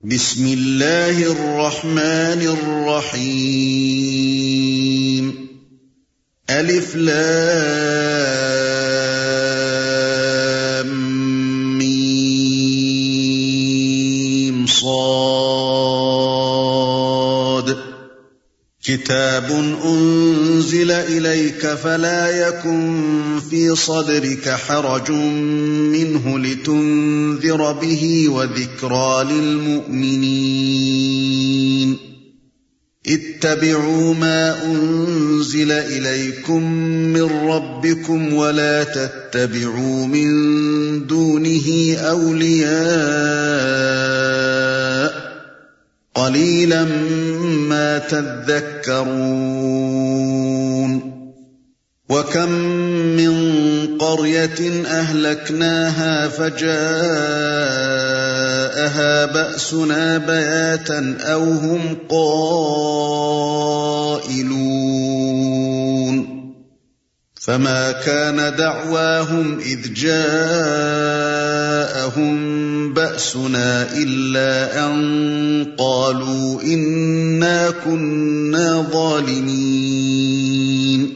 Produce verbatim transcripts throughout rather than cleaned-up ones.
بسم الله الرحمن الرحيم ألف لام ميم صاد كتاب أنزل إليك فلا يكن في صدرك حرج منه لتنذر به وذكرى للمؤمنين اتبعوا ما أنزل إليكم من ربكم ولا تتبعوا من دونه أولياء قليلا ما تذكرون وكم من قرية أهلكناها فجاءها بأسنا بياتا أو هم قائلون فما كان دعواهم إذ جاءهم بأسنا إلا أن قالوا إنا كنا ظالمين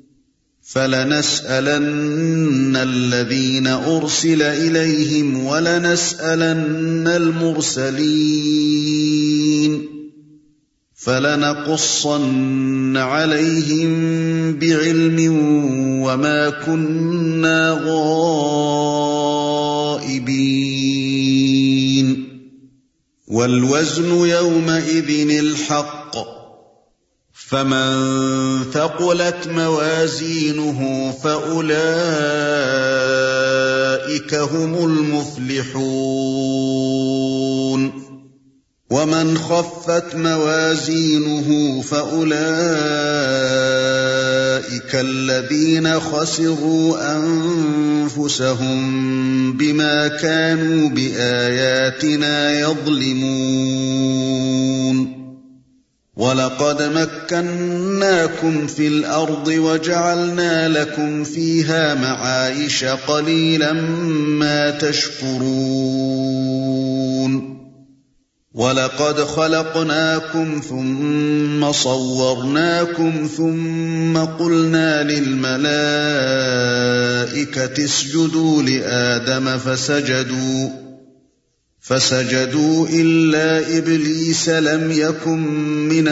فلنسألن الذين أرسل إليهم ولنسألن المرسلين فلنقصن عليهم بعلم وما كنا غائبين والوزن يومئذ الحق فمن ثقلت موازينه فأولئك هم المفلحون ومن خفت موازينه فأولئك الذين خسروا أنفسهم بما كانوا بآياتنا يظلمون وَلَقَدْ مَكَّنَّاكُمْ فِي الْأَرْضِ وَجَعَلْنَا لَكُمْ فِيهَا مَعَايِشَ قَلِيلًا مَا تَشْكُرُونَ وَلَقَدْ خَلَقْنَاكُمْ ثُمَّ صَوَّرْنَاكُمْ ثُمَّ قُلْنَا لِلْمَلَائِكَةِ اسْجُدُوا لِآدَمَ فَسَجَدُوا فسجدوا إلا إبليس لم يكن من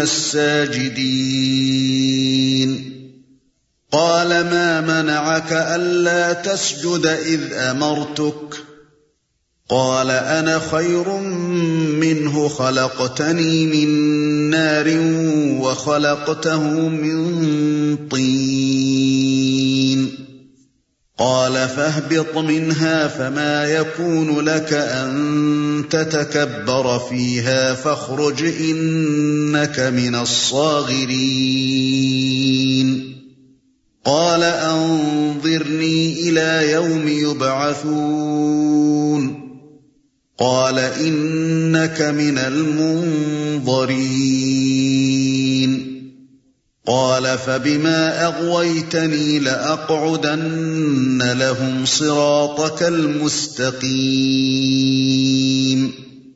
الساجدين قال ما منعك ألا تسجد إذ أمرتك قال أنا خير منه خلقتني من نار وخلقته من طين قال فاهبط منها فما يكون لك أن تتكبر فيها فاخرج إنك من الصاغرين قال أنظرني إلى يوم يبعثون قال إنك من المنظرين قال فبما أغويتني لأقعدن لهم صراطك المستقيم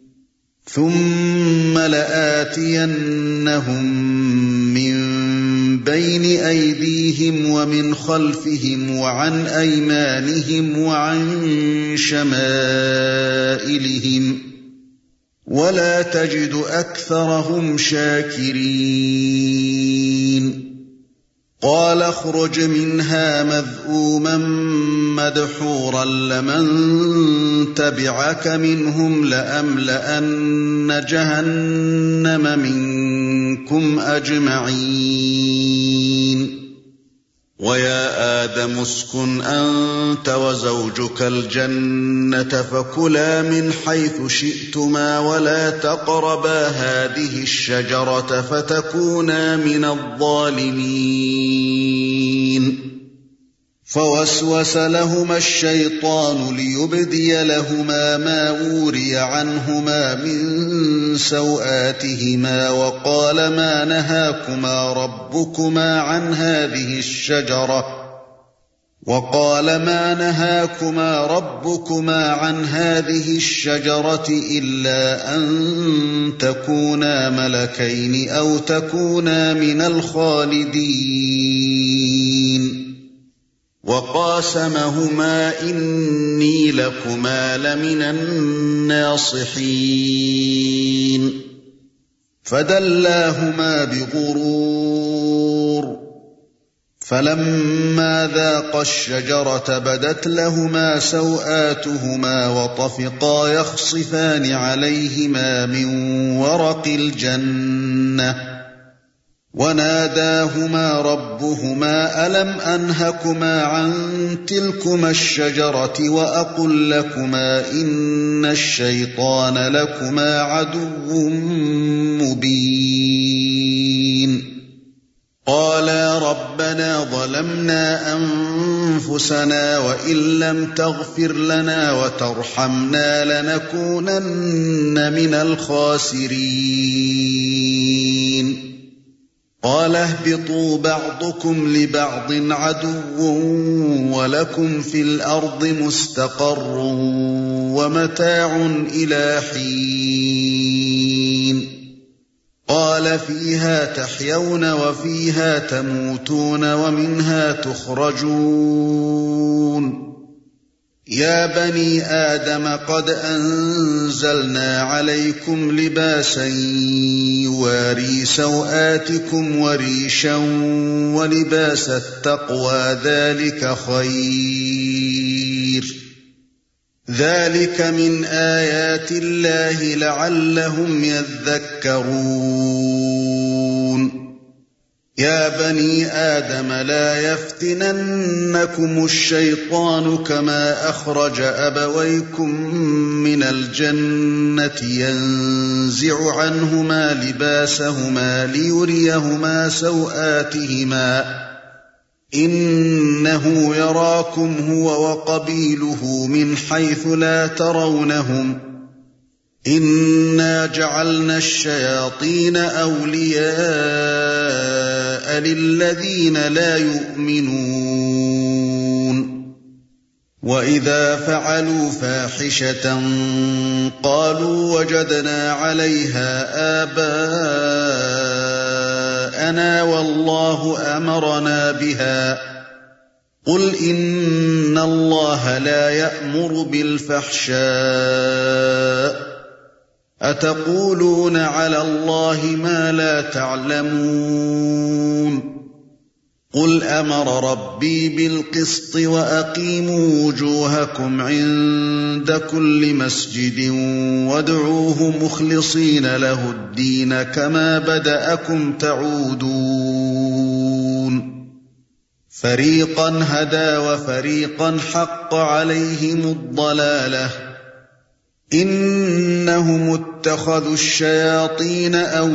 ثم لآتينهم من بين أيديهم ومن خلفهم وعن أيمانهم وعن شمائلهم ولا تجد أكثرهم شاكرين قال اخرج منها مذءوما مدحورا لمن تبعك منهم لأملأن جهنم منكم أجمعين ويا آدم اسكن أنت وزوجك الجنة فكلا من حيث شئتما ولا تقربا هذه الشجرة فتكونا من الظالمين فوسوس لهما الشيطان ليبدي لهما ما وري عنهما من سوآتهما وقال ما نهاكما ربكما عن هذه الشجرة وقال ما نهاكما ربكما عن هذه الشجرة إلا أن تكونا ملكين أو تكونا من الخالدين وقاسمهما إني لكما لمن الناصحين فدلاهما بغرور فلما ذاقا الشجرة بدت لهما سوآتهما وطفقا يخصفان عليهما من ورق الجنة وناداهما ربهما ألم أنهكما عن تلكما الشجرة وأقل لكما إن الشيطان لكما عدو مبين قالا ربنا ظلمنا أنفسنا وإن لم تغفر لنا وترحمنا لنكونن من الخاسرين قال اهبطوا بعضكم لبعض عدو ولكم في الأرض مستقر ومتاع إلى حين قال فيها تحيون وفيها تموتون ومنها تخرجون يا بني آدم قد أنزلنا عليكم لباسا يواري سوآتكم وريشا ولباس التقوى ذلك خير ذلك من آيات الله لعلهم يذكرون يا بني آدم لا يفتننكم الشيطان كما أخرج أبويكم من الجنة ينزع عنهما لباسهما ليريهما سوآتهما إنه يراكم هو وقبيله من حيث لا ترونهم إنا جعلنا الشياطين أولياء للذين لا يؤمنون وإذا فعلوا فاحشة قالوا وجدنا عليها آباءنا والله أمرنا بها قل إن الله لا يأمر بالفحشاء أتقولون على الله ما لا تعلمون قل أمر ربي بالقسط وأقيموا وجوهكم عند كل مسجد وادعوه مخلصين له الدين كما بدأكم تعودون فريقا هدى وفريقا حق عليهم الضلالة إنهم اتخذوا الشياطين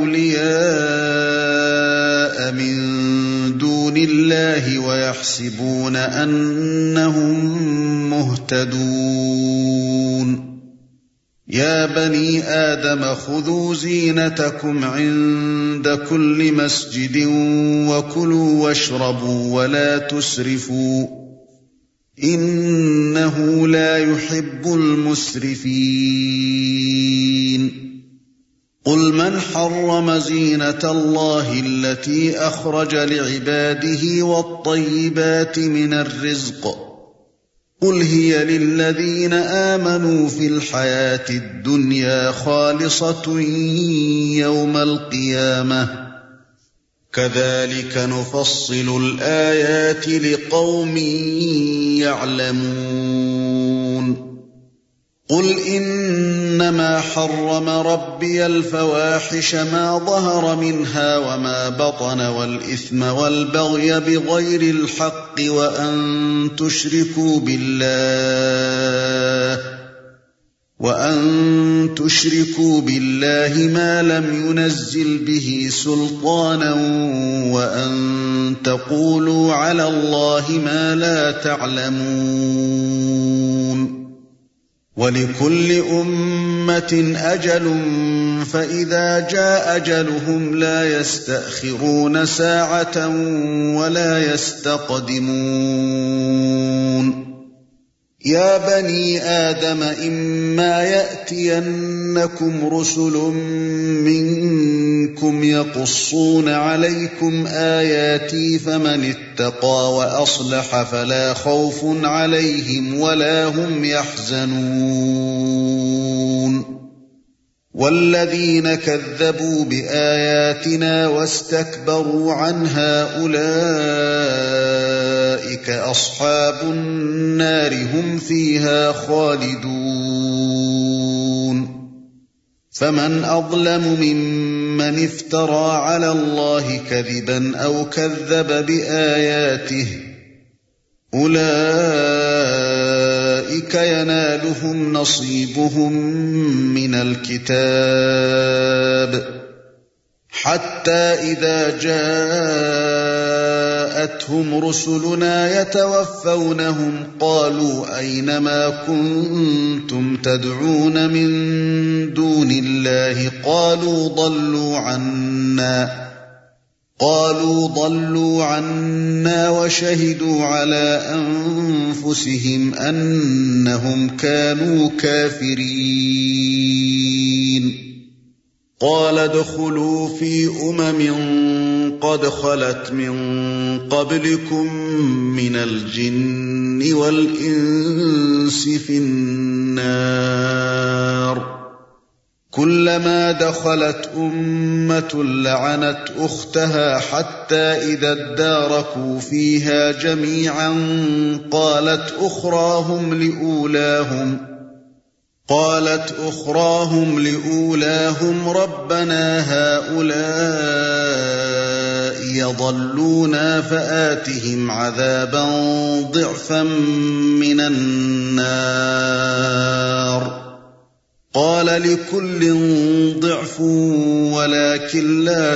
أولياء من دون الله ويحسبون أنهم مهتدون يا بني آدم خذوا زينتكم عند كل مسجد وكلوا واشربوا ولا تسرفوا إنه لا يحب المسرفين قل من حرم زينة الله التي أخرج لعباده والطيبات من الرزق قل هي للذين آمنوا في الحياة الدنيا خالصة يوم القيامة كذلك نفصل الآيات لقوم يعلمون قل إنما حرم ربي الفواحش ما ظهر منها وما بطن والإثم والبغي بغير الحق وأن تشركوا بالله وأن تشركوا بالله ما لم ينزل به سلطانا وأن تقولوا على الله ما لا تعلمون وَلِكُلِّ أُمَّةٍ أَجَلٌ فَإِذَا جَاءَ أَجَلُهُمْ لَا يَسْتَأْخِرُونَ سَاعَةً وَلَا يَسْتَقْدِمُونَ يَا بَنِي آدَمَ إِمَّا يَأْتِيَنَّكُمْ رُسُلٌ مِّنكُمْ يَقُصُّونَ عَلَيْكُمْ آيَاتِي فَمَنِ اتَّقَىٰ وَأَصْلَحَ فَلَا خَوْفٌ عَلَيْهِمْ وَلَا هُمْ يَحْزَنُونَ وَالَّذِينَ كَذَّبُوا بِآيَاتِنَا وَاسْتَكْبَرُوا عَنْهَا أُولَئِكَ أَصْحَابُ النَّارِ هُمْ فِيهَا خَالِدُونَ فَمَنْ أَظْلَمُ مِمَّنِ افْتَرَىٰ عَلَى اللَّهِ كَذِبًا أَوْ كَذَّبَ بِآيَاتِهِ أُولَئِكَ يَنَالُهُمْ نَصِيبُهُم مِّنَ الْكِتَابِ حَتَّى إِذَا جَاءَتْهُمْ رُسُلُنَا يَتَوَفَّوْنَهُمْ قَالُوا أَيْنَ مَا كُنتُمْ تَدْعُونَ مِن دُونِ اللَّهِ قَالُوا ضَلُّوا عَنَّا قالوا ضلوا عنا وشهدوا على أنفسهم أنهم كانوا كافرين قال ادخلوا في أمم قد خلت من قبلكم من الجن والإنس في النار كلما دخلت أمة لعنت أختها حتى إذا اداركوا فيها جميعا قالت أخراهم لأولاهم قالت أخراهم لأولاهم ربنا هؤلاء يضلونا فآتهم عذابا ضعفا من النار قال لكل ضعف ولكن لا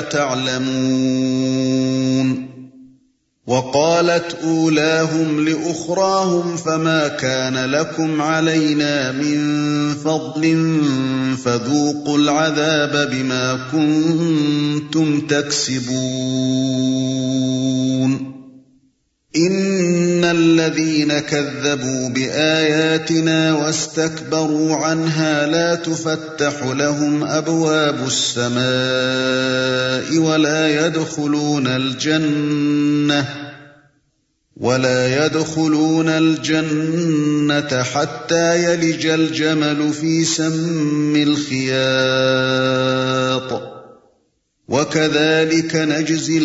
تعلمون وقالت أولاهم لأخراهم فما كان لكم علينا من فضل فذوقوا العذاب بما كنتم تكسبون إن الذين كذبوا بآياتنا واستكبروا عنها لا تفتح لهم أبواب السماء ولا يدخلون الجنة ولا يدخلون الجنة حتى يلج الجمل في سم الخياط وكذلك نجزي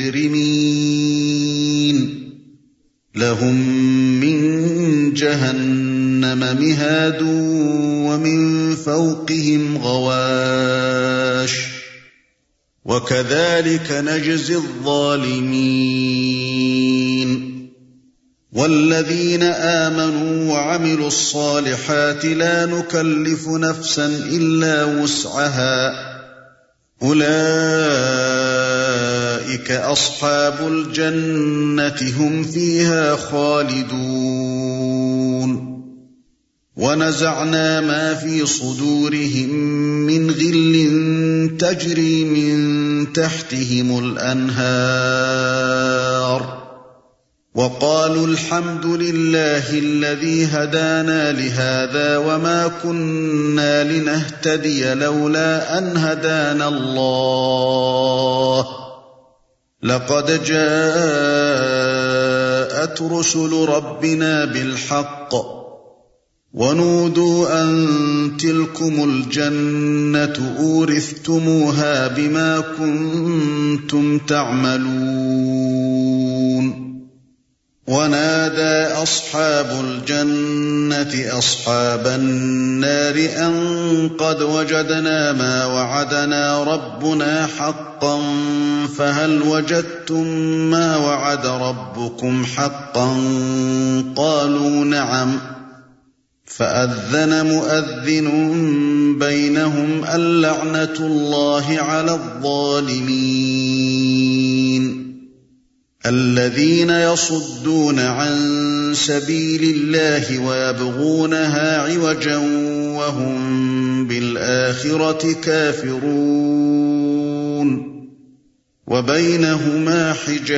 المجرمين لهم من جهنم مهاد ومن فوقهم غواش وكذلك نجزي الظالمين والذين آمنوا وعملوا الصالحات لا نكلف نفسا إلا وسعها أولئك أصحاب الجنة هم فيها خالدون ونزعنا ما في صدورهم من غل تجري من تحتهم الأنهار وقالوا الحمد لله الذي هدانا لهذا وما كنا لنهتدي لولا أن هدانا الله لقد جاءت رسل ربنا بالحق ونودوا أن تلكم الجنة أورثتموها بما كنتم تعملون ونادى أصحاب الجنة أصحاب النار أن قد وجدنا ما وعدنا ربنا حقا فهل وجدتم ما وعد ربكم حقا قالوا نعم فأذن مؤذن بينهم اللعنة الله على الظالمين الذين يصدون عن سبيل الله ويبغونها عوجا وهم بالآخرة كافرون وبينهما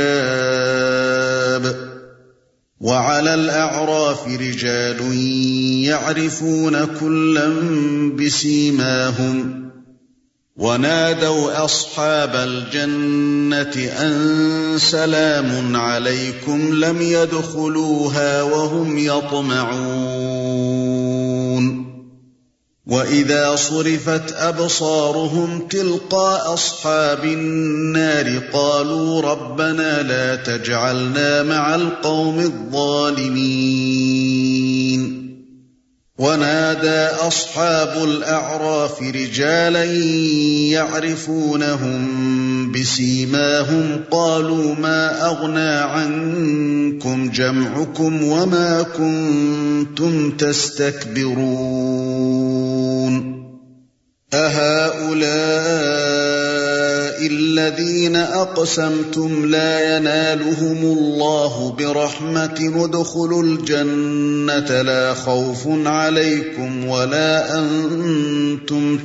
حجاب وعلى الأعراف رجال يعرفون كلا بسيماهم ونادوا أصحاب الجنة أن سلام عليكم لم يدخلوها وهم يطمعون وإذا صرفت أبصارهم تلقاء أصحاب النار قالوا ربنا لا تجعلنا مع القوم الظالمين ونادى أصحاب الأعراف رجالا يعرفونهم بسيماهم قالوا ما أغنى عنكم جمعكم وما كنتم تستكبرون أهؤلاء الذين أقسمتم لا ينالهم الله برحمة ادخلوا الجنة لا خوف عليكم ولا أنتم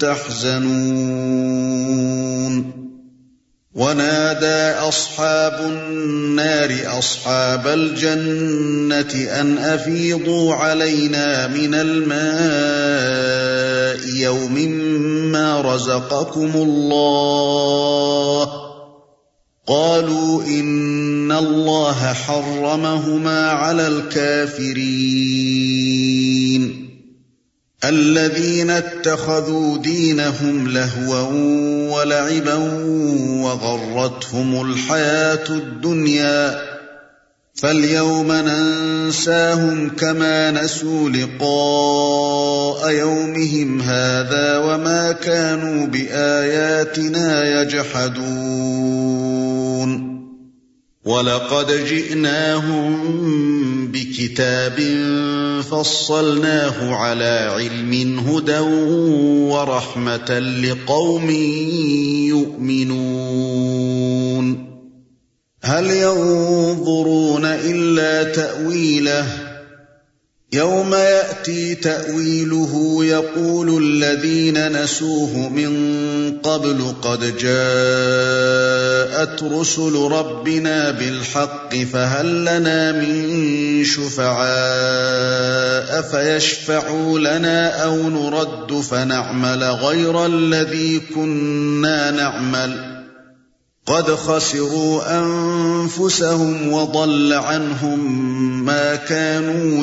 تحزنون ونادى أصحاب النار أصحاب الجنة أن أفيضوا علينا من الماء يوم ما رزقكم الله قالوا إن الله حرمهما على الكافرين الذين اتخذوا دينهم لهوا ولعبا وغرتهم الحياة الدنيا فاليوم ننساهم كما نسوا لقاء يومهم هذا وما كانوا بآياتنا يجحدون ولقد جئناهم بكتاب فصلناه على علم هدى ورحمة لقوم يؤمنون هل ينظرون إلا تأويله يوم يأتي تأويله يقول الذين نسوه من قبل قد جاءت رسل ربنا بالحق فهل لنا من شفعاء فيشفعوا لنا أو نرد فنعمل غير الذي كنا نعمل قد خسروا أنفسهم وضل عنهم ما كانوا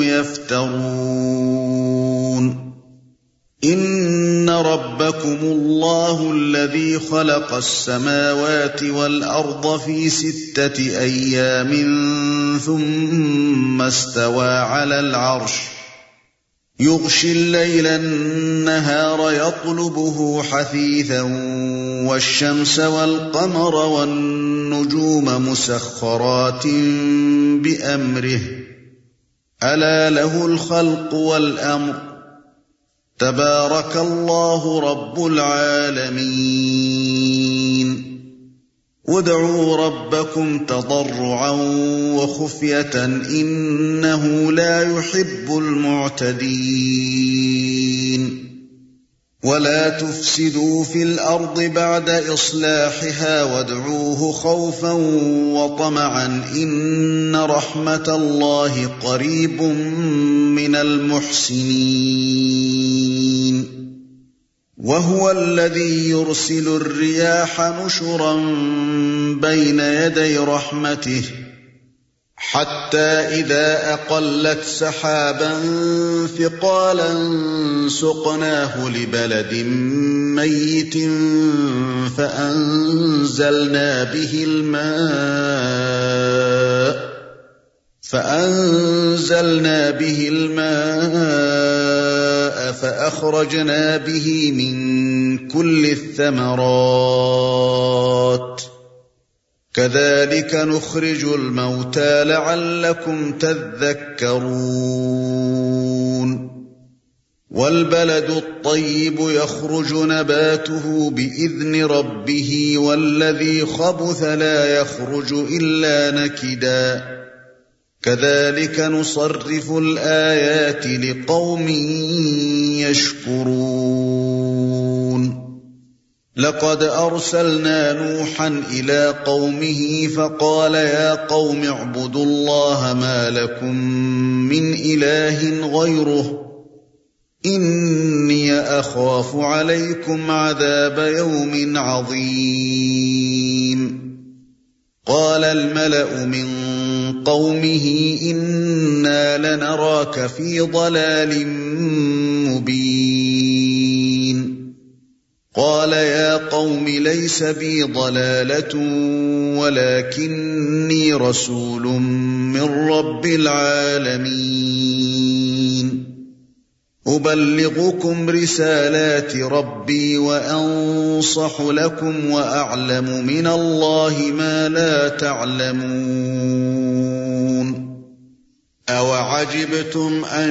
يفترون إن ربكم الله الذي خلق السماوات والأرض في ستة أيام ثم استوى على العرش يغشي الليل النهار يطلبه حثيثا والشمس والقمر والنجوم مسخرات بأمره ألا له الخلق والأمر تبارك الله رب العالمين ادعوا ربكم تضرعا وخفية إنه لا يحب المعتدين ولا تفسدوا في الأرض بعد إصلاحها وادعوه خوفا وطمعا إن رحمة الله قريب من المحسنين وهو الذي يرسل الرياح نشرا بين يدي رحمته حتى إذا أقلت سحابا ثقالا سقناه لبلد ميت فأنزلنا به الماء فأنزلنا به الماء فأخرجنا به من كل الثمرات كذلك نخرج الموتى لعلكم تذكرون وَالْبَلَدُ الطَّيِّبُ يَخْرُجُ نَبَاتُهُ بِإِذْنِ رَبِّهِ وَالَّذِي خَبُثَ لَا يَخْرُجُ إِلَّا نَكِدًا كَذَلِكَ نُصَرِّفُ الْآيَاتِ لِقَوْمٍ يَشْكُرُونَ لَقَدْ أَرْسَلْنَا نُوحًا إِلَىٰ قَوْمِهِ فَقَالَ يَا قَوْمِ اعْبُدُوا اللَّهَ مَا لَكُم مِّنْ إِلَٰهٍ غَيْرُهُ إِنِّي أَخَافُ عَلَيْكُمْ عَذَابَ يَوْمٍ عَظِيمٍ قَالَ الْمَلَأُ مِن قَوْمِهِ إِنَّا لَنَرَاكَ فِي ضَلَالٍ مُّبِينٍ قَالَ يَا قَوْمِ لَيْسَ بِي ضَلَالَةٌ وَلَكِنِّي رَسُولٌ مِّن رَّبِّ الْعَالَمِينَ أُبَلِّغُكُمْ رِسَالَاتِ رَبِّي وَأَنصَحُ لَكُمْ وَأَعْلَمُ مِنَ اللَّهِ مَا لَا تَعْلَمُونَ أَوَعَجِبْتُمْ أَن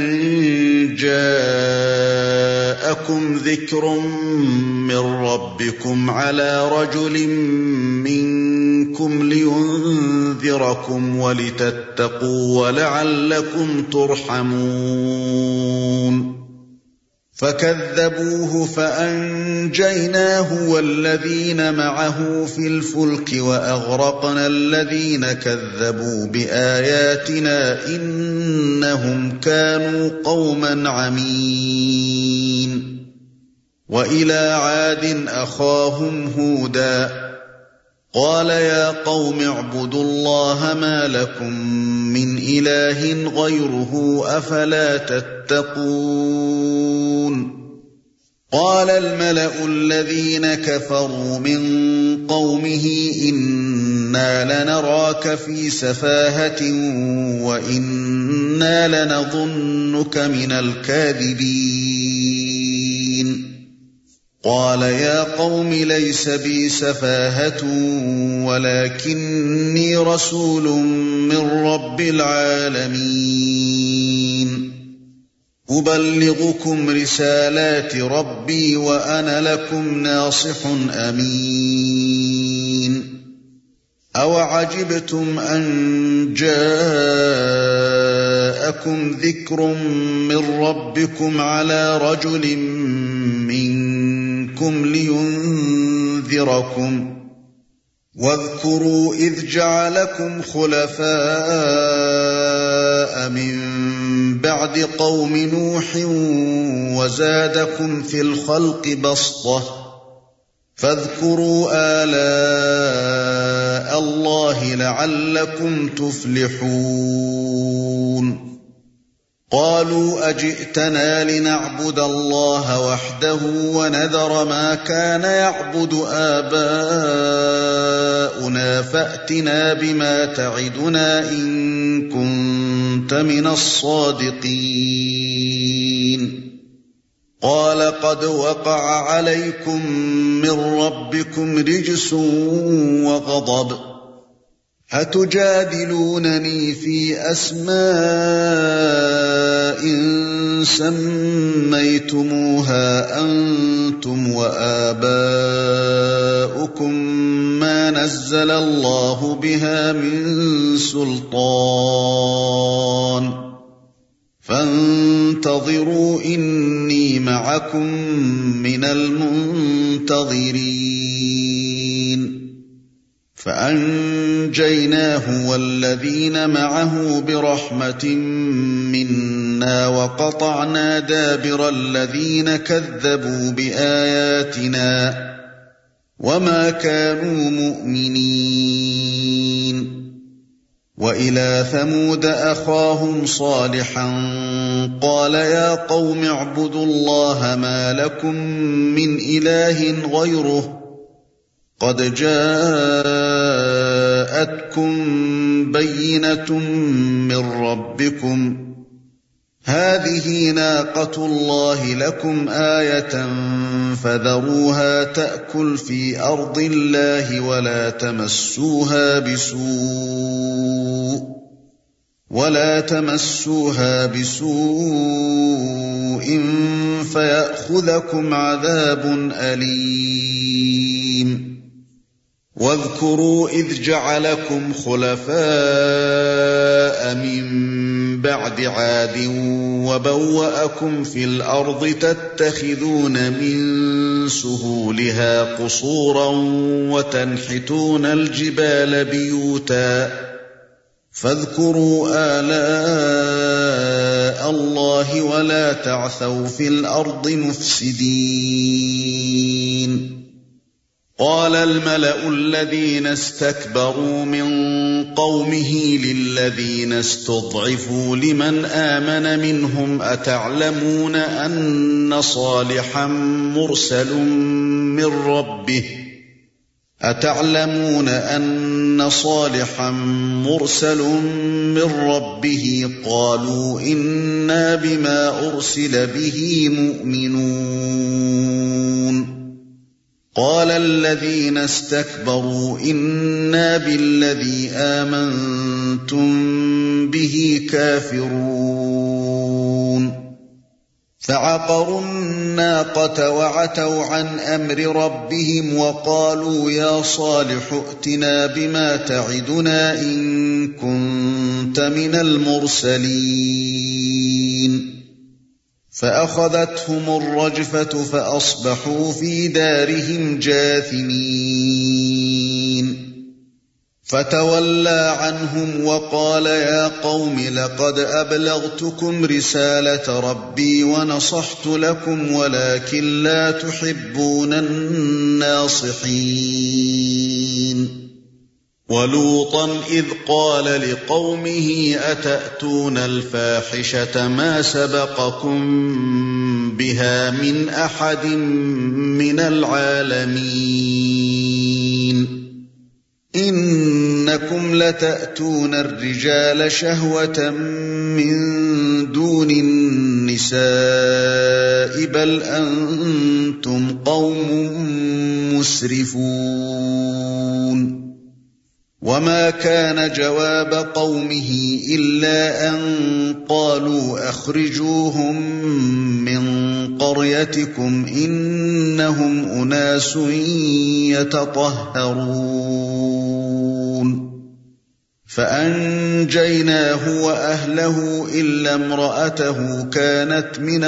جَاءَكُمْ ذِكْرٌ مِّن رَّبِّكُمْ عَلَىٰ رَجُلٍ مِّنكُمْ لِيُنذِرَكُمْ وَلِتَتَّقُوا وَلَعَلَّكُمْ تُرْحَمُونَ فَكَذَّبُوهُ فَأَنجَيْنَاهُ وَالَّذِينَ مَعَهُ فِي الْفُلْكِ وَأَغْرَقْنَا الَّذِينَ كَذَّبُوا بِآيَاتِنَا إِنَّهُمْ كَانُوا قَوْمًا عَمِينَ وَإِلَىٰ عَادٍ أَخَاهُمْ هُودًا قَالَ يَا قَوْمِ اعْبُدُوا اللَّهَ مَا لَكُم مِّنْ إِلَٰهٍ غَيْرُهُ أَفَلَا تَتَّقُونَ قَالَ الْمَلَأُ الَّذِينَ كَفَرُوا مِن قَوْمِهِ إِنَّا لَنَرَاكَ فِي سَفَاهَةٍ وَإِنَّا لَنَظُنُّكَ مِنَ الْكَاذِبِينَ قَالَ يَا قَوْمِ لَيْسَ بِي سَفَاهَةٌ وَلَكِنِّي رَسُولٌ مِّن رَّبِّ الْعَالَمِينَ أُبَلِّغُكُمْ رِسَالَاتِ رَبِّي وَأَنَا لَكُمْ نَاصِحٌ أَمِينٌ أَوَعَجِبْتُمْ أَن جَاءَكُمْ ذِكْرٌ مِّن رَّبِّكُمْ عَلَىٰ رَجُلٍ مِّنكُمْ لِيُنذِرَكُمْ وَاذْكُرُوا إِذْ جَعَلَكُمْ خُلَفَاءَ مِن بَعْدِ قَوْمِ نُوحٍ وَزَادَكُمْ فِي الْخَلْقِ بَسْطَةً فَاذْكُرُوا آلَاءَ اللَّهِ لَعَلَّكُمْ تُفْلِحُونَ قَالُوا أَجِئْتَنَا لِنَعْبُدَ اللَّهَ وَحْدَهُ وَنَذَرَ مَا كَانَ يَعْبُدُ آبَاؤُنَا فَأْتِنَا بِمَا تَعِدُنَا إِن كُنتَ مِنَ الصَّادِقِينَ قَالَ قَدْ وَقَعَ عَلَيْكُم مِّن رَّبِّكُمْ رِجْسٌ وَغَضَبٌ أَتُجَادِلُونَنِي فِي أَسْمَاءٍ سَمَّيْتُمُوهَا أَنتُمْ وَآبَاؤُكُم مَّا نَزَّلَ اللَّهُ بِهَا مِن سُلْطَانٍ فَانتَظِرُوا إِنِّي مَعَكُم مِّنَ الْمُنتَظِرِينَ فَأَنجَيْنَاهُ وَالَّذِينَ مَعَهُ بِرَحْمَةٍ مِّنَّا وَقَطَعْنَا دَابِرَ الَّذِينَ كَذَّبُوا بِآيَاتِنَا وَمَا كَانُوا مُؤْمِنِينَ وَإِلَىٰ ثَمُودَ أَخَاهُمْ صَالِحًا قَالَ يَا قَوْمِ اعْبُدُوا اللَّهَ مَا لَكُم مِّنْ إِلَٰهٍ غَيْرُهُ قَدْ جَاءَتْكُم بَيِّنَةٌ مِّن رَّبِّكُمْ هَٰذِهِ نَاقَةُ اللَّهِ لَكُمْ آيَةً فَذَرُوهَا تَأْكُلْ فِي أَرْضِ اللَّهِ وَلَا تَمَسُّوهَا بِسُوءٍ ولا تمسوها بسوء فيأخذكم عذاب أليم واذكروا إذ جعلكم خلفاء من بعد عاد وبوأكم في الأرض تتخذون من سهولها قصورا وتنحتون الجبال بيوتا فاذكروا آلاء الله ولا تعثوا في الأرض مفسدين قال الملأ الذين استكبروا من قومه للذين استضعفوا لمن آمن منهم أتعلمون أن صالحا مرسل من ربه أتعلمون أن صالحا مرسل من ربه قالوا إنا بما أرسل به مؤمنون قال الذين استكبروا إنا بالذي آمنتم به كافرون فعقروا الناقة وعتوا عن أمر ربهم وقالوا يا صالح ائتنا بما تعدنا إن كنت من المرسلين فأخذتهم الرجفة فأصبحوا في دارهم جاثمين فتولى عنهم وقال يا قوم لقد أبلغتكم رسالة ربي ونصحت لكم ولكن لا تحبون الناصحين ولوطا إذ قال لقومه أتأتون الفاحشة ما سبقكم بها من أحد من العالمين إنكم لتأتون الرجال شهوة من دون النساء بل أنتم قوم مسرفون وما كان جواب قومه إلا أن قالوا أخرجوهم من قريتكم إنهم أناس يتطهرون فأنجيناه وأهله إلا امرأته كانت من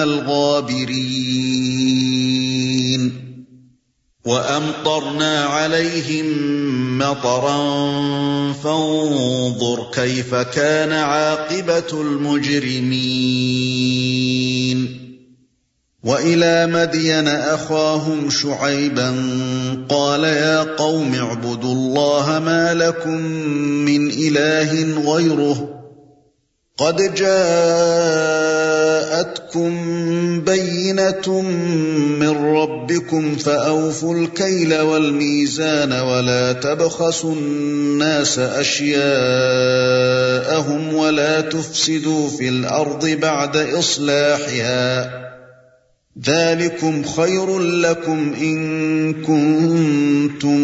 الغابرين وأمطرنا عليهم مطرا فانظر كيف كان عاقبة المجرمين وإلى مدين أخاهم شعيبا قال يا قوم اعبدوا الله ما لكم من إله غيره قد جاءتكم بينة من ربكم فأوفوا الكيل والميزان ولا تبخسوا الناس أشياءهم ولا تفسدوا في الأرض بعد إصلاحها ذلكم خير لكم إن كنتم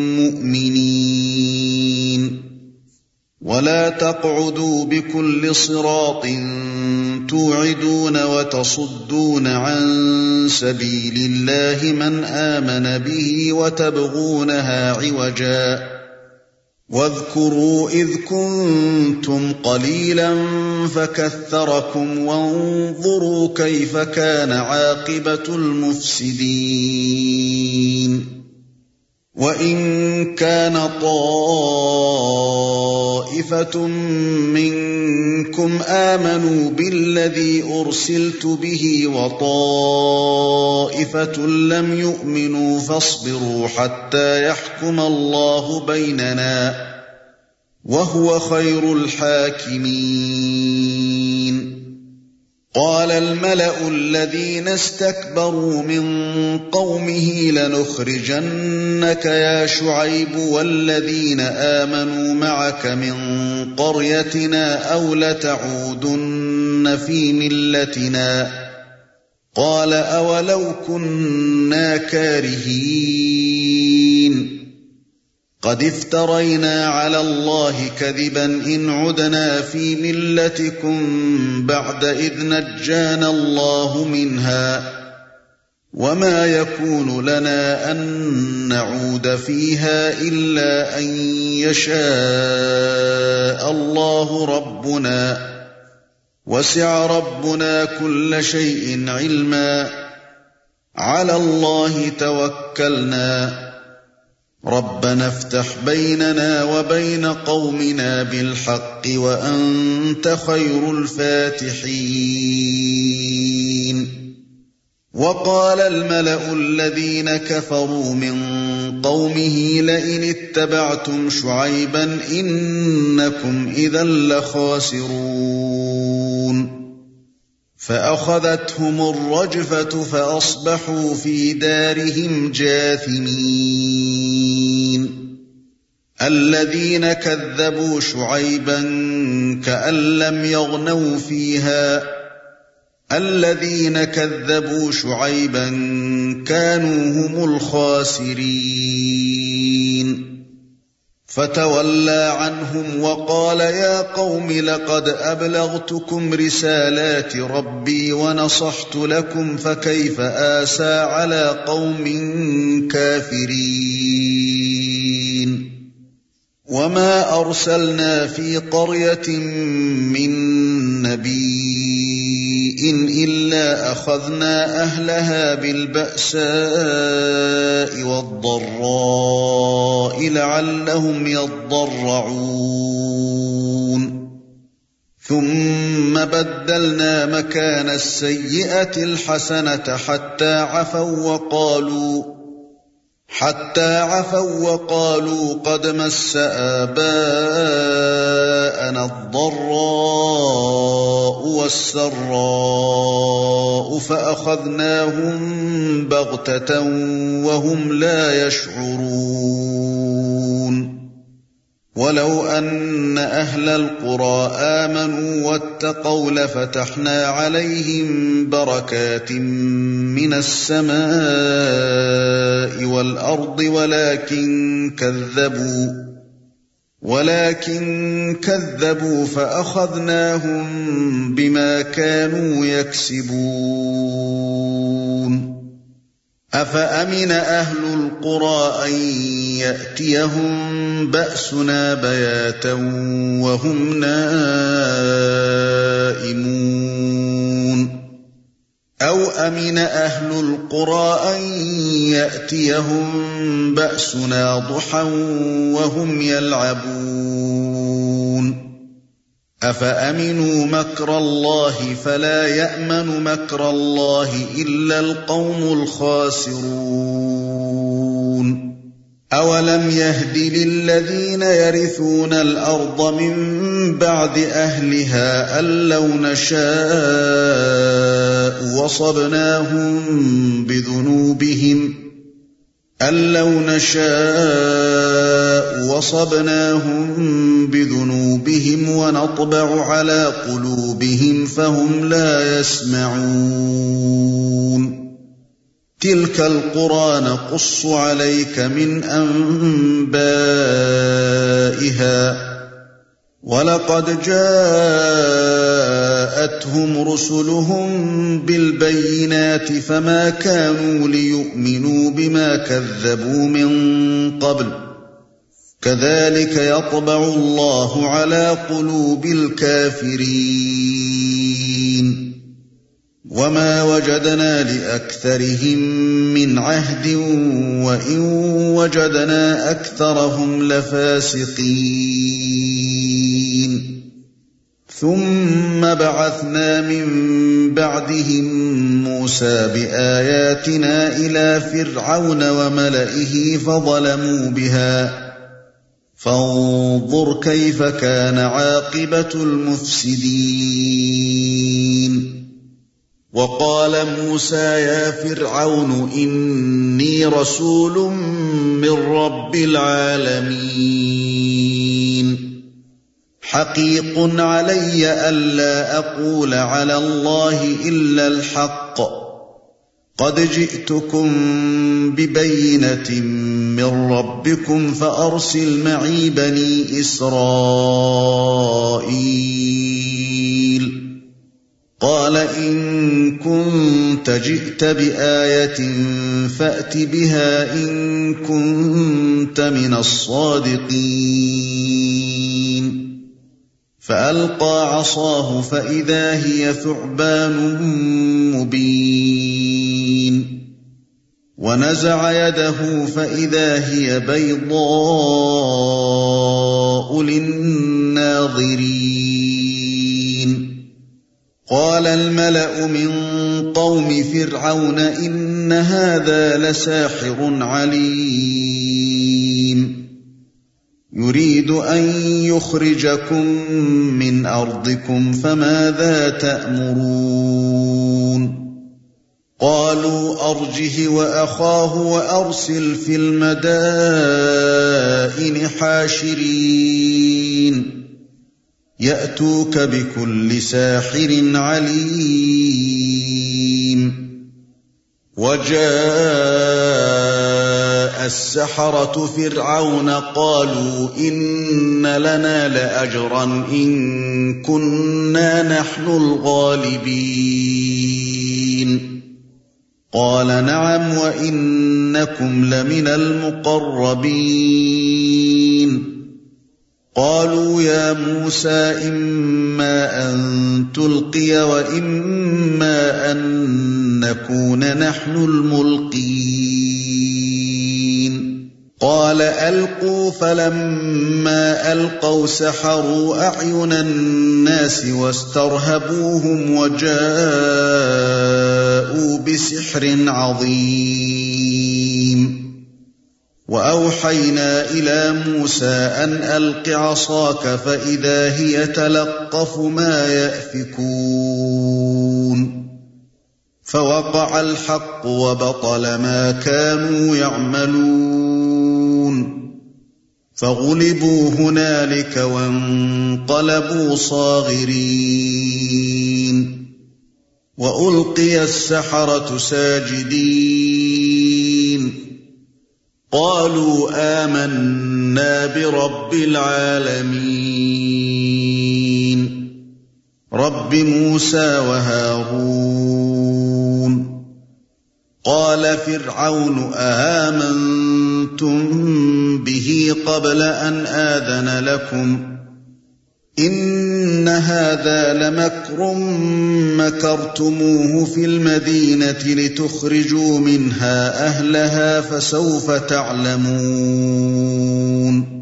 مؤمنين ولا تقعدوا بكل صراط توعدون وتصدون عن سبيل الله من آمن به وتبغونها عوجا واذكروا إذ كنتم قليلا فكثركم وانظروا كيف كان عاقبة المفسدين وإن كان طائفة منكم آمنوا بالذي أرسلت به وطائفة لم يؤمنوا فاصبروا حتى يحكم الله بيننا وهو خير الحاكمين قال الملأ الذين استكبروا من قومه لنخرجنك يا شعيب والذين آمنوا معك من قريتنا أو لتعودن في ملتنا قال أولو كنا كارهين قد افترينا على الله كذبا إن عدنا في ملتكم بعد إذ نجانا الله منها وما يكون لنا أن نعود فيها إلا أن يشاء الله ربنا وسع ربنا كل شيء علما على الله توكلنا ربنا افتح بيننا وبين قومنا بالحق وأنت خير الفاتحين وقال الملأ الذين كفروا من قومه لئن اتبعتم شعيبا إنكم إذا لخاسرون فأخذتهم الرجفة فأصبحوا في دارهم جاثمين الذين كذبوا شعيبا كأن لم يغنوا فيها الذين كذبوا شعيبا كانوا هم الخاسرين فتولى عنهم وقال يا قوم لقد أبلغتكم رسالات ربي ونصحت لكم فكيف آسى على قوم كافرين وما أرسلنا في قرية من نبي إن إلا أخذنا أهلها بالبأساء والضراء لعلهم يضرعون ثم بدلنا مكان السيئة الحسنة حتى عفوا وقالوا حتى عفوا وقالوا قد مس آباءنا الضراء والسراء فأخذناهم بغتة وهم لا يشعرون ولو أن أهل القرى آمنوا واتقوا لفتحنا عليهم بركات من السماء والأرض ولكن كذبوا ولكن كذبوا فأخذناهم بما كانوا يكسبون أفأمن أهل القرى أن يأتيهم بأسنا بياتا وهم نائمون أو أمن أهل القرى أن يأتيهم بأسنا ضحى وهم يلعبون أفأمنوا مكر الله فلا يأمن مكر الله إلا القوم الخاسرون أولم يهد للذين يرثون الأرض من بعد أهلها أن لو نشاء وصبناهم بذنوبهم أن لو نشاء وصبناهم بذنوبهم ونطبع على قلوبهم فهم لا يسمعون تلك القرى نقص عليك من أنبائها ولقد جاءتهم رسلهم بالبينات فما كانوا ليؤمنوا بما كذبوا من قبل كذلك يطبع الله على قلوب الكافرين وما وجدنا لأكثرهم من عهد وإن وجدنا أكثرهم لفاسقين ثم بعثنا من بعدهم موسى بآياتنا إلى فرعون وملئه فظلموا بها فانظر كيف كان عاقبة المفسدين وقال موسى يا فرعون إني رسول من رب العالمين حقيق علي ألا أقول على الله إلا الحق قد جئتكم ببينة من ربكم فأرسل معي بني إسرائيل قال إن كنت جئت بآية فأت بها إن كنت من الصادقين فألقى عصاه فإذا هي ثعبان مبين ونزع يده فإذا هي بيضاء للناظرين قال الملأ من قوم فرعون إن هذا لساحر عليم يريد أن يخرجكم من أرضكم فماذا تأمرون قالوا أرجه وأخاه وأرسل في المدائن حاشرين يأتوك بكل ساحر عليم وجاء السحرة فرعون قالوا إن لنا لأجرا إن كنا نحن الغالبين قال نعم وإنكم لمن المقربين قالوا يا موسى إما أن تلقي وإما أن نكون نحن الملقين قال ألقوا فلما ألقوا سحروا أعين الناس واسترهبوهم وجاءوا بسحر عظيم وأوحينا إلى موسى أن ألق عصاك فإذا هي تلقف ما يأفكون فوقع الحق وبطل ما كانوا يعملون فغلبوا هنالك وانقلبوا صاغرين وألقي السحرة ساجدين قالوا آمنا برب العالمين رب موسى وهارون قال فرعون آمنتم به قبل أن آذن لكم إن هذا لمكر مكرتموه في المدينة لتخرجوا منها أهلها فسوف تعلمون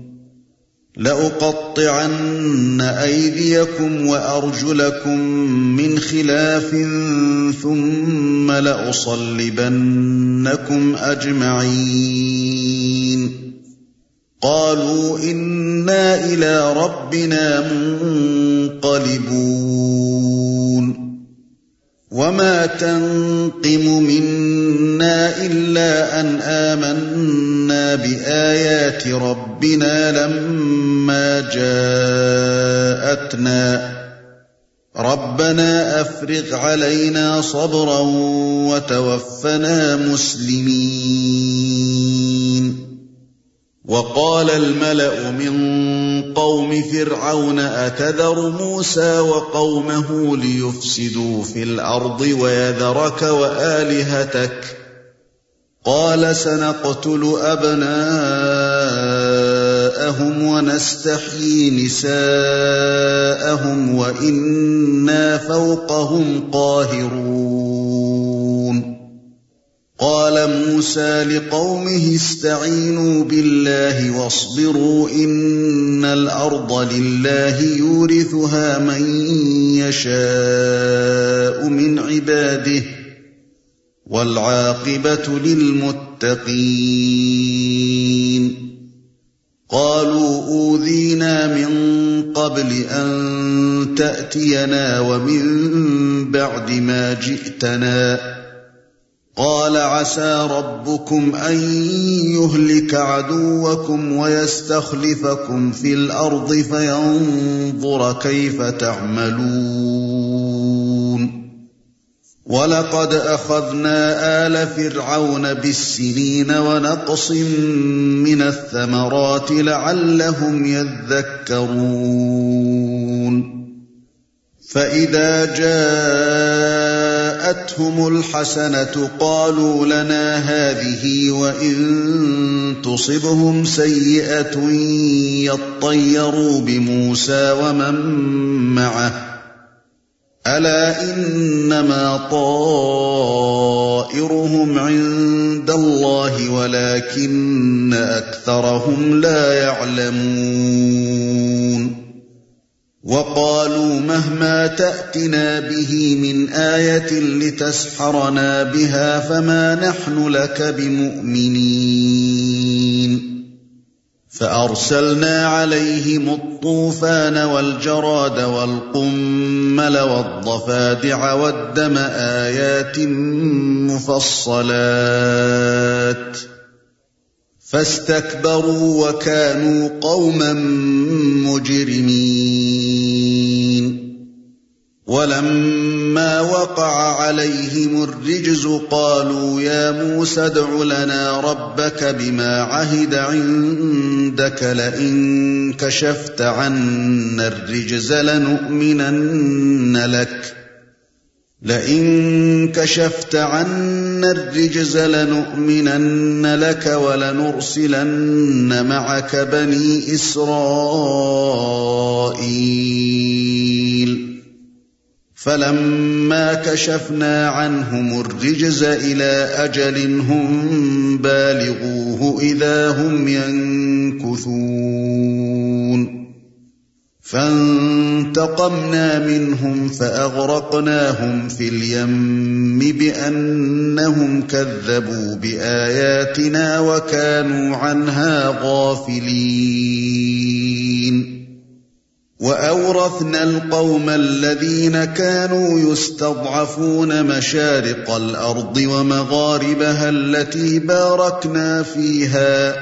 لأقطعن أيديكم وأرجلكم من خلاف ثم لأصلبنكم أجمعين قالوا إنا إلى ربنا منقلبون وما تنقم منا إلا أن آمنا بآيات ربنا لما جاءتنا ربنا أفرغ علينا صبرا وتوفنا مسلمين وقال الملأ من قوم فرعون أتذر موسى وقومه ليفسدوا في الأرض ويذرك وآلهتك قال سنقتل أبناءهم ونستحيي نساءهم وإنا فوقهم قاهرون قال موسى لقومه استعينوا بالله واصبروا إن الأرض لله يورثها من يشاء من عباده والعاقبة للمتقين قالوا أوذينا من قبل أن تأتينا ومن بعد ما جئتنا قال عسى ربكم أن يهلك عدوكم ويستخلفكم في الأرض فينظر كيف تعملون وَلَقَدْ أَخَذْنَا آلَ فِرْعَوْنَ بِالسِّنِينَ وَنَقْصٍ مِّنَ الثَّمَرَاتِ لَعَلَّهُمْ يَذَّكَّرُونَ فَإِذَا جَاءَتْهُمُ الْحَسَنَةُ قَالُوا لَنَا هَٰذِهِ وَإِن تُصِبْهُمْ سَيِّئَةٌ يَطَّيَّرُوا بِمُوسَىٰ وَمَن مَّعَهُ أَلَا إِنَّمَا طَائِرُهُمْ عِندَ اللَّهِ وَلَٰكِنَّ أَكْثَرَهُمْ لَا يَعْلَمُونَ وَقَالُوا مَهْمَا تَأْتِنَا بِهِ مِنْ آيَةٍ لِتَسْحَرَنَا بِهَا فَمَا نَحْنُ لَكَ بِمُؤْمِنِينَ فَأَرْسَلْنَا عَلَيْهِمُ الطُّوفَانَ وَالْجَرَادَ وَالْقُمَّلَ وَالضَّفَادِعَ وَالدَّمَ آيَاتٍ مُفَصَّلَاتٍ فَاسْتَكْبَرُوا وَكَانُوا قَوْمًا مُجْرِمِينَ وَلَمَّا وَقَعَ عَلَيْهِمُ الرِّجْزُ قَالُوا يَا مُوسَى ادْعُ لَنَا رَبَّكَ بِمَا عَهِدَ عِندَكَ لَئِن كَشَفْتَ عَنَّا الرِّجْزَ لَنُؤْمِنَنَّ لَكَ لئن كشفت عنا الرجز لنؤمنن لك ولنرسلن معك بني إسرائيل فلما كشفنا عنهم الرجز إلى أجل هم بالغوه إذا هم ينكثون فانتقمنا منهم فأغرقناهم في اليم بأنهم كذبوا بآياتنا وكانوا عنها غافلين وأورثنا القوم الذين كانوا يستضعفون مشارق الأرض ومغاربها التي باركنا فيها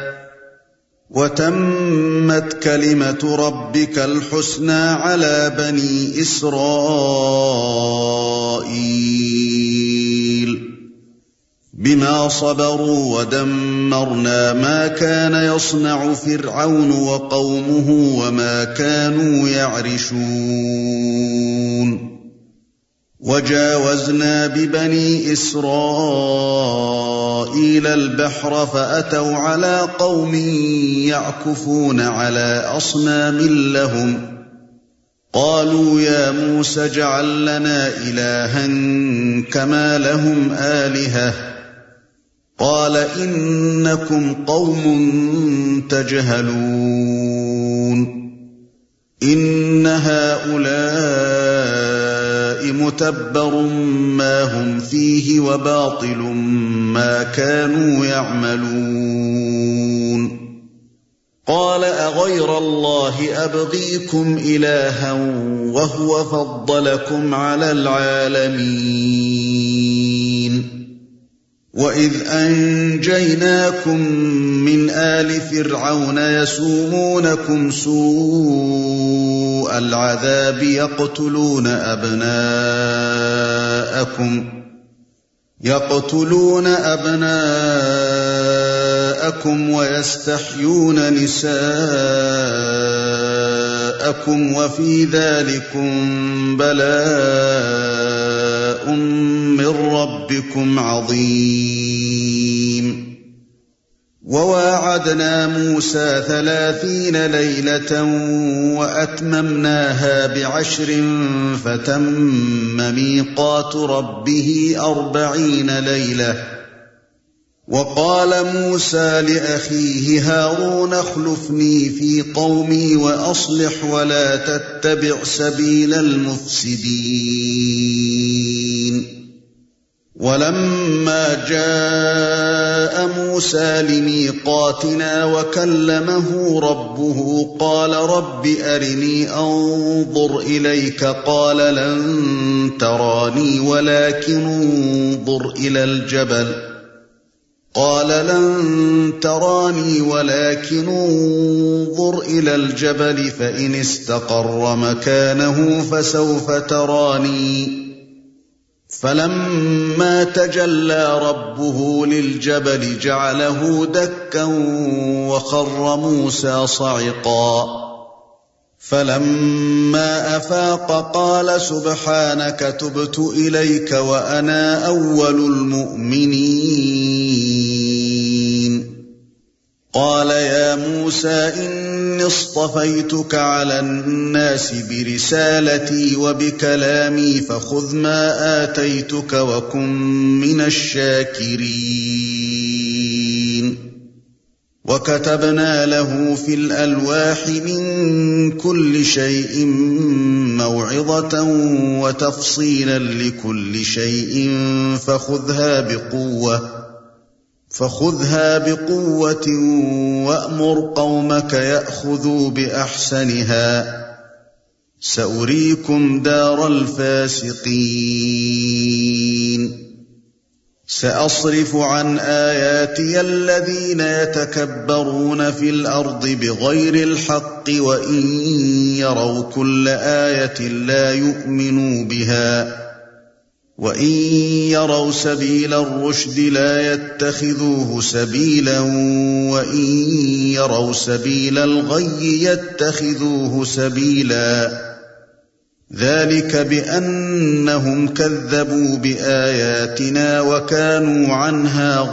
وتمت كلمة ربك الحسنى على بني إسرائيل بما صبروا ودمرنا ما كان يصنع فرعون وقومه وما كانوا يعرشون وجاوزنا ببني إسرائيل البحر فأتوا على قوم يعكفون على أصنام لهم قالوا يا موسى اجعل لنا إلها كما لهم آلهة قال إنكم قوم تجهلون إن هؤلاء متبر ما هم فيه وباطل ما كانوا يعملون قال أغير الله أبغيكم إلها وهو فضلكم على العالمين وإذ أنجيناكم من آل فرعون يسومونكم سوء العذاب يقتلون أبناءكم يقتلون أبناءكم ويستحيون نساءكم وفي ذلكم بلاء من ربكم عظيم وواعدنا موسى ثلاثين ليلة وأتممناها بعشر فتم ميقات ربه أربعين ليلة وقال موسى لأخيه هارون اخلفني في قومي وأصلح ولا تتبع سبيل المفسدين ولما جاء موسى لميقاتنا وكلمه ربه قال رب أرني أنظر إليك قال لن تراني ولكن انظر إلى الجبل قال لن تراني ولكن انظر إلى الجبل فإن استقر مكانه فسوف تراني فلما تجلى ربه للجبل جعله دكا وخر موسى صعقا فلما أفاق قال سبحانك تبت إليك وأنا أول المؤمنين قال يا موسى إني اصطفيتك على الناس برسالتي وبكلامي فخذ ما آتيتك وكن من الشاكرين وكتبنا له في الألواح من كل شيء موعظة وتفصيلا لكل شيء فخذها بقوة فخذها بقوة وأمر قومك يأخذوا بأحسنها سأريكم دار الفاسقين سأصرف عن آياتي الذين يتكبرون في الأرض بغير الحق وإن يروا كل آية لا يؤمنوا بها وإن يروا سبيل الرشد لا يتخذوه سبيلا وإن يروا سبيل الغي يتخذوه سبيلا ذلك بأنهم كذبوا بآياتنا وكانوا عنها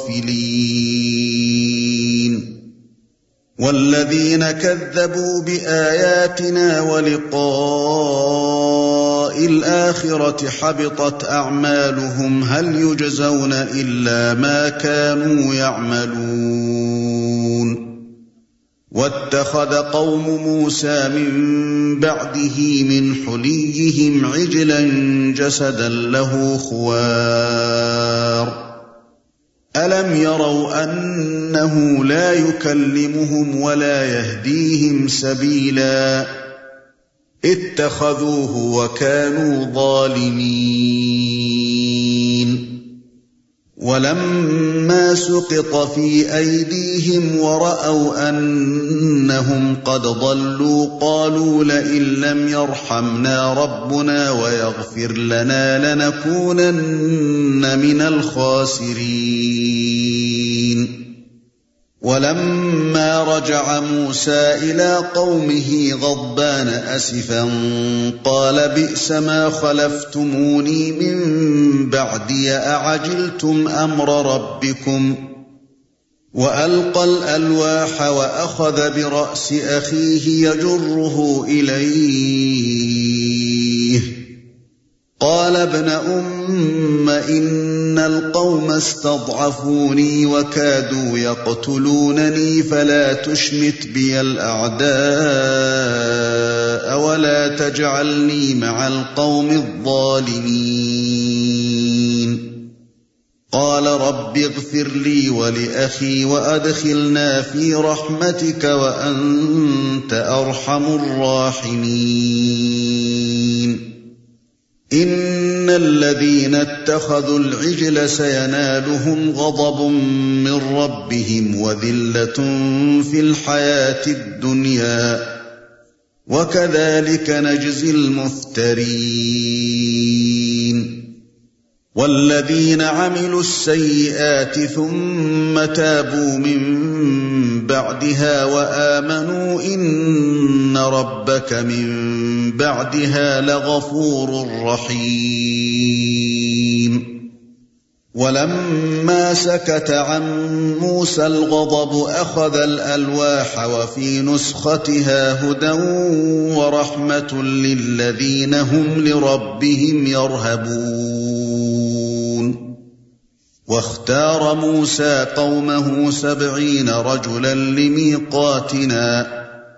غافلين والذين كذبوا بآياتنا ولقاء الآخرة حبطت أعمالهم هل يجزون إلا ما كانوا يعملون واتخذ قوم موسى من بعده من حليهم عجلا جسدا له خوار ألم يروا أنه لا يكلمهم ولا يهديهم سبيلا اتخذوه وكانوا ظالمين ولما سقط في أيديهم ورأوا أنهم قد ضلوا قالوا لئن لم يرحمنا ربنا ويغفر لنا لنكونن من الخاسرين ولما رجع موسى إلى قومه غضبان أسفا قال بئس ما خلفتموني من بعدي أعجلتم أمر ربكم وألقى الألواح وأخذ برأس أخيه يجره إليه قال ابن أم إن القوم استضعفوني وكادوا يقتلونني فلا تشمت بي الأعداء ولا تجعلني مع القوم الظالمين قال رب اغفر لي ولأخي وأدخلنا في رحمتك وأنت أرحم الراحمين إن الذين اتخذوا العجل سينالهم غضب من ربهم وذلة في الحياة الدنيا وكذلك نجزي المفترين والذين عملوا السيئات ثم تابوا من بعدها وآمنوا إن ربك من بعدها لغفور رحيم ولما سكت عن موسى الغضب أخذ الألواح وفي نسختها هدى ورحمة للذين هم لربهم يرهبون واختار موسى قومه سبعين رجلا لميقاتنا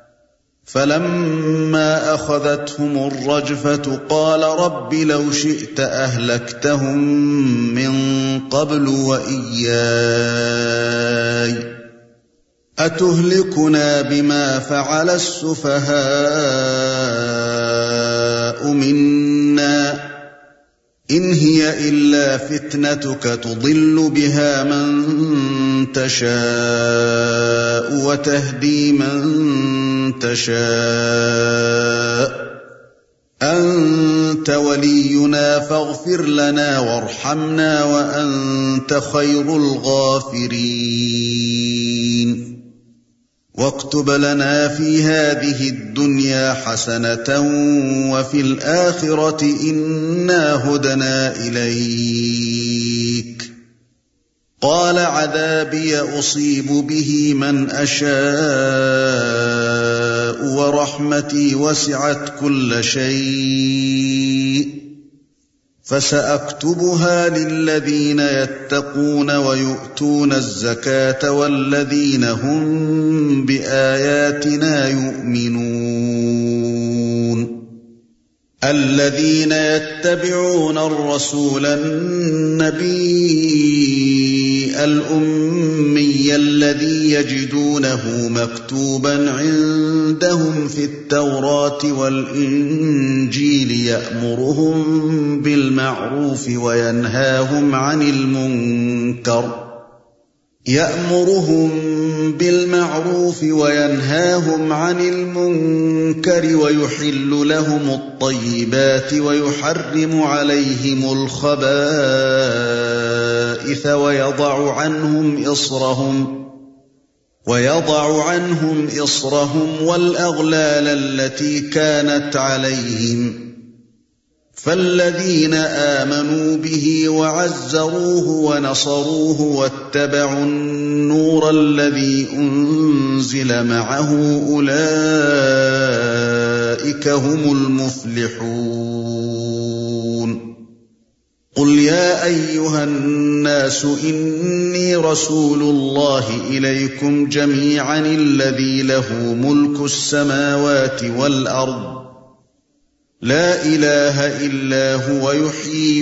فلما أخذتهم الرجفة قال رب لو شئت أهلكتهم من قبل وإياي أتهلكنا بما فعل السفهاء منا إن هي إلا فتنتك تضل بها من تشاء وتهدي من تشاء أنت أنت ولينا فاغفر لنا وارحمنا وأنت خير الغافرين واكتب لنا في هذه الدنيا حسنة وفي الآخرة إنا هدنا إليك قال عذابي أصيب به من أشاء ورحمتي وسعت كل شيء فسأكتبها للذين يتقون ويؤتون الزكاة والذين هم بآياتنا يؤمنون الذين يتبعون الرسول النبي الأمي الذي يجدونه مكتوبا عندهم في التوراة والإنجيل يأمرهم بالمعروف وينهاهم عن المنكر يأمرهم بالمعروف وينهاهم عن المنكر ويحل لهم الطيبات ويحرم عليهم الخبائث ويضع عنهم إصرهم ويضع عنهم إصرهم والأغلال التي كانت عليهم فالذين آمنوا به وعزروه ونصروه واتبعوا النور الذي أنزل معه أولئك هم المفلحون قل يا أيها الناس إني رسول الله إليكم جميعا الذي له ملك السماوات والأرض لا إله إلا هو يحيي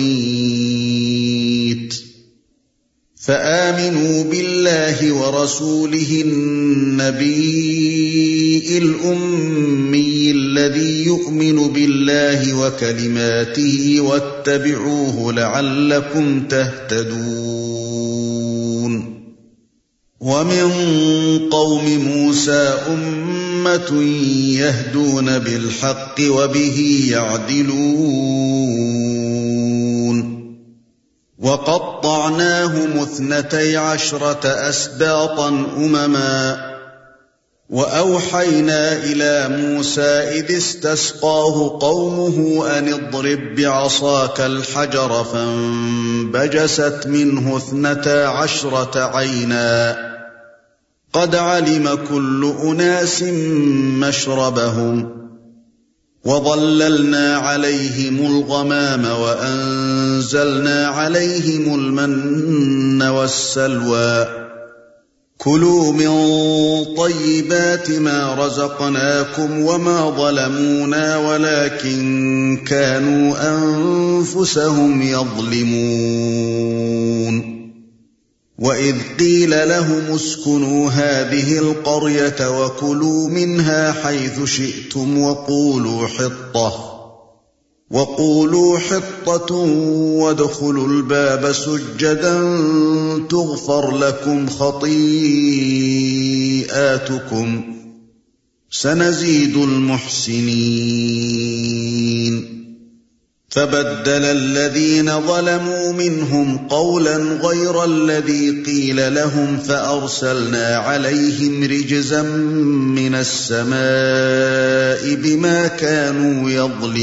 ويميت فآمنوا بالله ورسوله النبي الأمي الذي يؤمن بالله وكلماته واتبعوه لعلكم تهتدون ومن قوم موسى أمة يهدون بالحق وبه يعدلون وقطعناهم اثنتي عشرة أسباطا أمما وأوحينا إلى موسى إذ استسقاه قومه أن اضرب بعصاك الحجر فانبجست منه اثنتا عشرة عينا قد علم كل أناس مشربهم وظللنا عليهم الغمام وأنزلنا عليهم المن والسلوى كلوا من طيبات ما رزقناكم وما ظلمونا ولكن كانوا أنفسهم يظلمون وإذ قيل لهم اسكنوا هذه القرية وكلوا منها حيث شئتم وقولوا حطة وقولوا حطة وادخلوا الباب سجدا تغفر لكم خطيئاتكم سنزيد المحسنين فبدل الذين ظلموا منهم قولا غير الذي قيل لهم فأرسلنا عليهم رجزا من السماء بما كانوا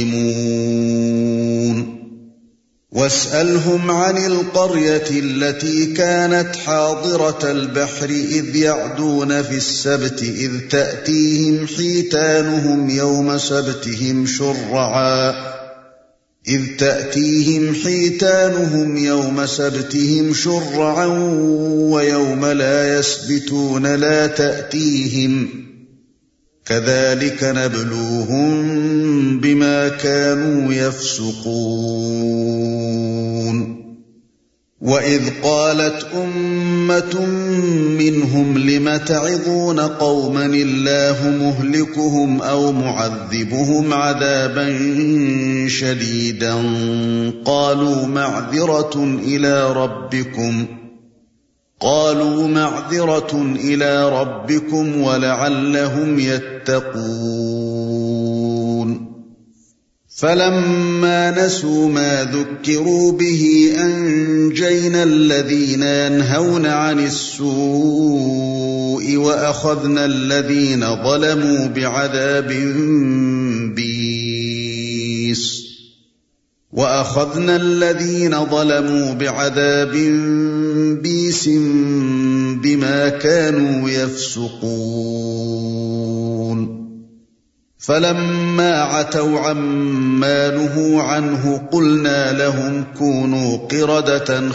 يظلمون واسألهم عن القرية التي كانت حاضرة البحر إذ يعدون في السبت إذ تأتيهم حيتانهم يوم سبتهم شرعا إذ تأتيهم حيتانهم يوم سبتهم شرعا ويوم لا يسبتون لا تأتيهم كذلك نبلوهم بما كانوا يفسقون وإذ قالت أمة منهم لم تعظون قوما الله مهلكهم أو معذبهم عذابا شديدا قالوا معذرة إلى ربكم قالوا معذرة إلى ربكم ولعلهم يتقون فلما نسوا ما ذكروا به أنجينا الذين ينهون عن السوء وأخذنا الذين ظلموا بعذاب بئيس وأخذنا الذين ظلموا بعذاب بئيس بما كانوا يفسقون فلما عتوا عما نهوا عنه قلنا لهم كونوا قردة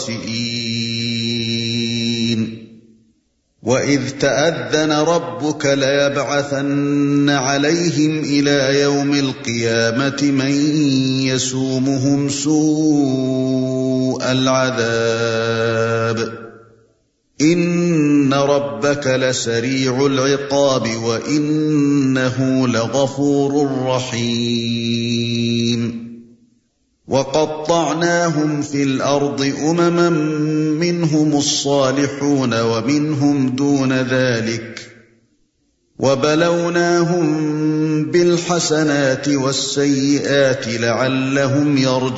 خاسئين وإذ تأذن ربك ليبعثن عليهم إلى يوم القيامة من يسومهم سوء العذاب إن ربك لسريع العقاب وإنه لغفور رحيم وقطعناهم في الأرض أمما منهم الصالحون ومنهم دون ذلك وبلوناهم بالحسنات والسيئات لعلهم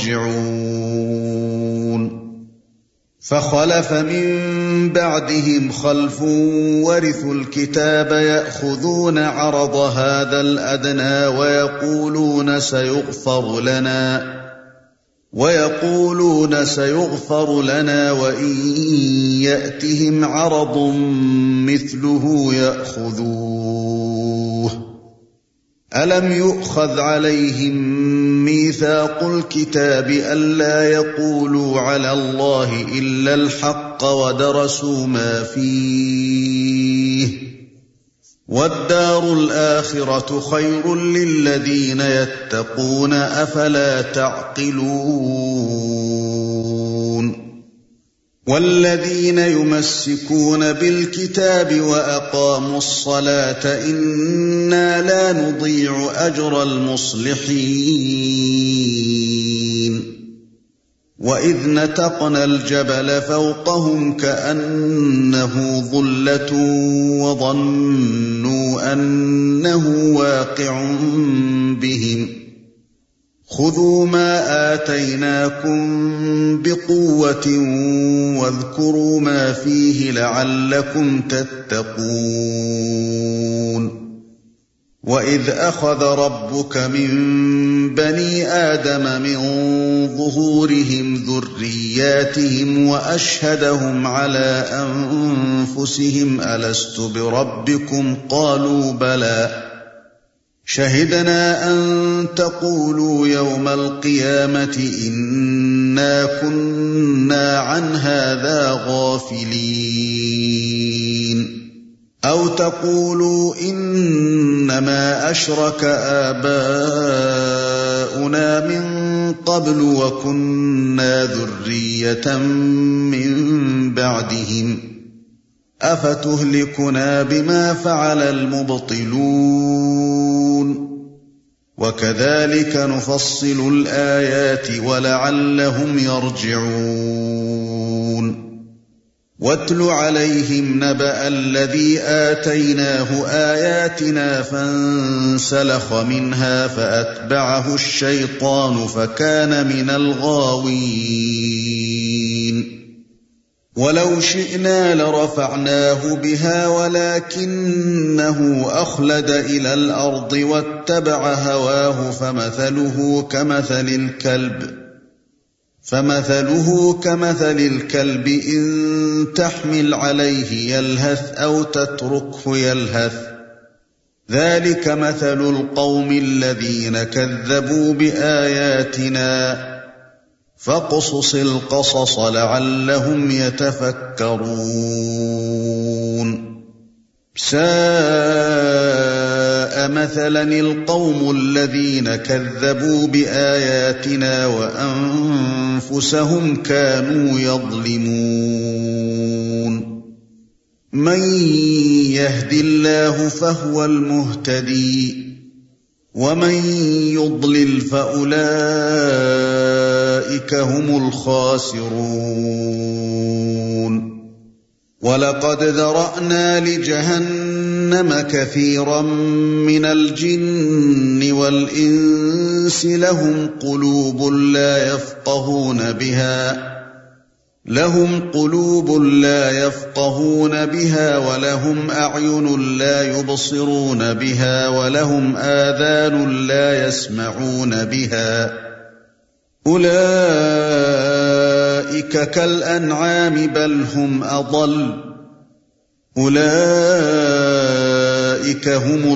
يرجعون فخلف من بعدهم خلف ورثوا الكتاب يأخذون عرض هذا الأدنى ويقولون سيغفر لنا ويقولون سيغفر لنا وإن يأتهم عرض مثله يأخذوه ألم يؤخذ عليهم ميثاق الكتاب ألا يقولوا على الله إلا الحق ودرسوا ما فيه والدار الآخرة خير للذين يتقون أفلا تعقلون والذين يمسكون بالكتاب وأقاموا الصلاة إنا لا نضيع أجر المصلحين وإذ نتقنا الجبل فوقهم كأنه ظلة وظنوا أنه واقع بهم خذوا ما آتيناكم بقوة واذكروا ما فيه لعلكم تتقون وإذ أخذ ربك من بني آدم من ظهورهم ذرياتهم وأشهدهم على أنفسهم ألست بربكم قالوا بلى شهدنا أن تقولوا يوم القيامة إنا كنا عن هذا غافلين أو تقولوا إنما أشرك آباؤنا من قبل وكنا ذرية من بعدهم أفتهلكنا بما فعل المبطلون وكذلك نفصل الآيات ولعلهم يرجعون واتل عليهم نبأ الذي آتيناه آياتنا فانسلخ منها فأتبعه الشيطان فكان من الغاوين ولو شئنا لرفعناه بها ولكنه أخلد إلى الأرض واتبع هواه فمثله كمثل الكلب فمثله كمثل الكلب إن تحمل عليه يلهث أو تتركه يلهث ذلك مثل القوم الذين كذبوا بآياتنا فاقصص القصص لعلهم يتفكرون ساء مثلا القوم الذين كذبوا بآياتنا وأنفسهم كانوا يظلمون من يهد الله فهو المهتدي ومن يضلل فأولئك هم الخاسرون وَلَقَدْ ذَرَأْنَا لِجَهَنَّمَ كَثِيرًا مِنَ الْجِنِّ وَالْإِنسِ لَهُمْ قُلُوبٌ لَا يَفْقَهُونَ بِهَا لهم قلوب لا يفقهون بها ولهم أعين لا يبصرون بها ولهم آذان لا يسمعون بها أولئك كالأنعام بل هم أضل أولئك هم